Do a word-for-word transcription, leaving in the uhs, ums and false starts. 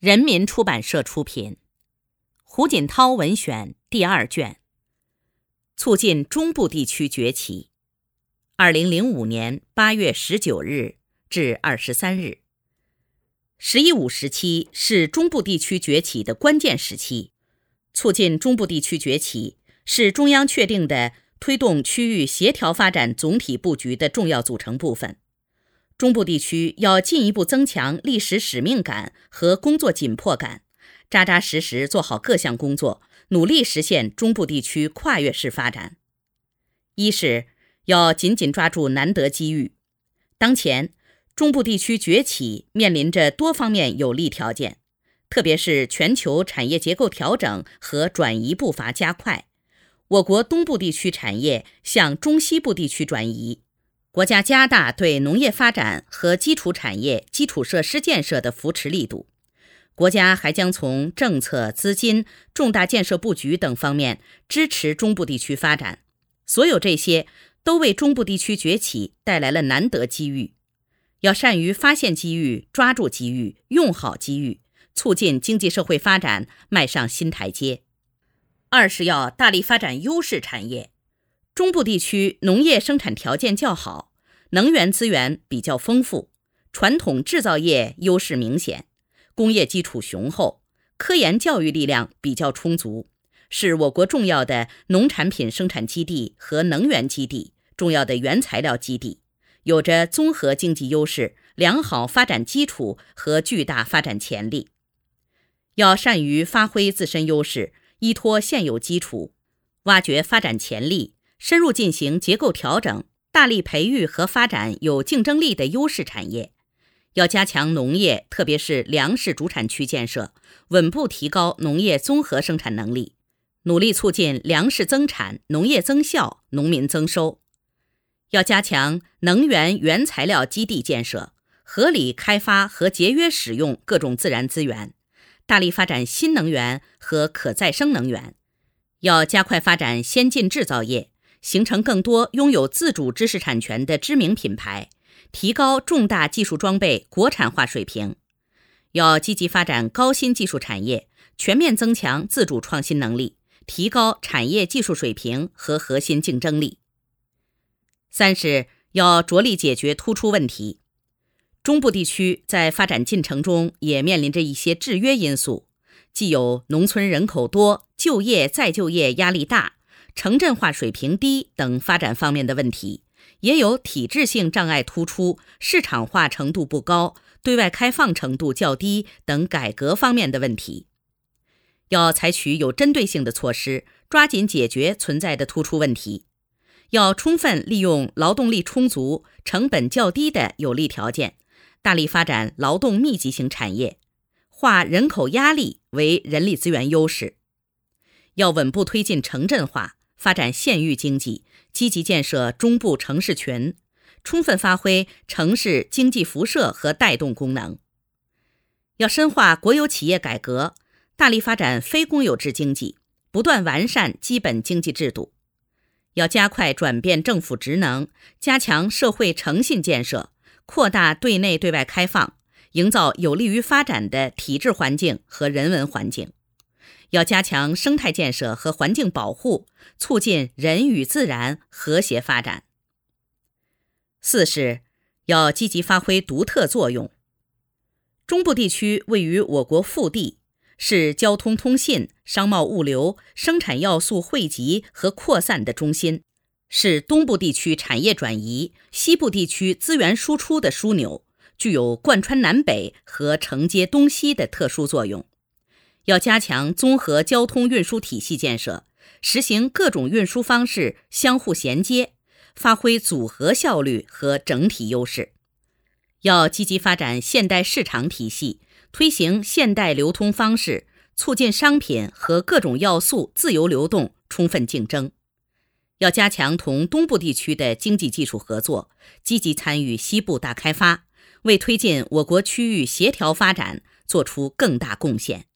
人民出版社出品，胡锦涛文选第二卷，促进中部地区崛起。二零零五年八月十九日至二十三日。十一五时期是中部地区崛起的关键时期，促进中部地区崛起是中央确定的推动区域协调发展总体布局的重要组成部分。中部地区要进一步增强历史使命感和工作紧迫感，扎扎实实做好各项工作，努力实现中部地区跨越式发展。一是要紧紧抓住难得机遇。当前，中部地区崛起面临着多方面有利条件，特别是全球产业结构调整和转移步伐加快，我国东部地区产业向中西部地区转移。国家加大对农业发展和基础产业基础设施建设的扶持力度，国家还将从政策、资金、重大建设布局等方面支持中部地区发展。所有这些都为中部地区崛起带来了难得机遇，要善于发现机遇、抓住机遇、用好机遇，促进经济社会发展迈上新台阶。二是要大力发展优势产业。中部地区农业生产条件较好，能源资源比较丰富，传统制造业优势明显，工业基础雄厚，科研教育力量比较充足，是我国重要的农产品生产基地和能源基地，重要的原材料基地，有着综合经济优势、良好发展基础和巨大发展潜力。要善于发挥自身优势，依托现有基础，挖掘发展潜力，深入进行结构调整，大力培育和发展有竞争力的优势产业。要加强农业，特别是粮食主产区建设，稳步提高农业综合生产能力，努力促进粮食增产、农业增效、农民增收。要加强能源原材料基地建设，合理开发和节约使用各种自然资源，大力发展新能源和可再生能源。要加快发展先进制造业，形成更多拥有自主知识产权的知名品牌，提高重大技术装备国产化水平。要积极发展高新技术产业，全面增强自主创新能力，提高产业技术水平和核心竞争力。三是要着力解决突出问题。中部地区在发展进程中也面临着一些制约因素，既有农村人口多、就业再就业压力大、城镇化水平低等发展方面的问题，也有体制性障碍突出、市场化程度不高、对外开放程度较低等改革方面的问题。要采取有针对性的措施，抓紧解决存在的突出问题。要充分利用劳动力充足、成本较低的有利条件，大力发展劳动密集型产业，化人口压力为人力资源优势。要稳步推进城镇化，发展县域经济，积极建设中部城市群，充分发挥城市经济辐射和带动功能。要深化国有企业改革，大力发展非公有制经济，不断完善基本经济制度。要加快转变政府职能，加强社会诚信建设，扩大对内对外开放，营造有利于发展的体制环境和人文环境。要加强生态建设和环境保护，促进人与自然和谐发展。四是要积极发挥独特作用。中部地区位于我国腹地，是交通通信、商贸物流、生产要素汇集和扩散的中心，是东部地区产业转移、西部地区资源输出的枢纽，具有贯穿南北和承接东西的特殊作用。要加强综合交通运输体系建设，实行各种运输方式相互衔接，发挥组合效率和整体优势。要积极发展现代市场体系，推行现代流通方式，促进商品和各种要素自由流动、充分竞争。要加强同东部地区的经济技术合作，积极参与西部大开发，为推进我国区域协调发展做出更大贡献。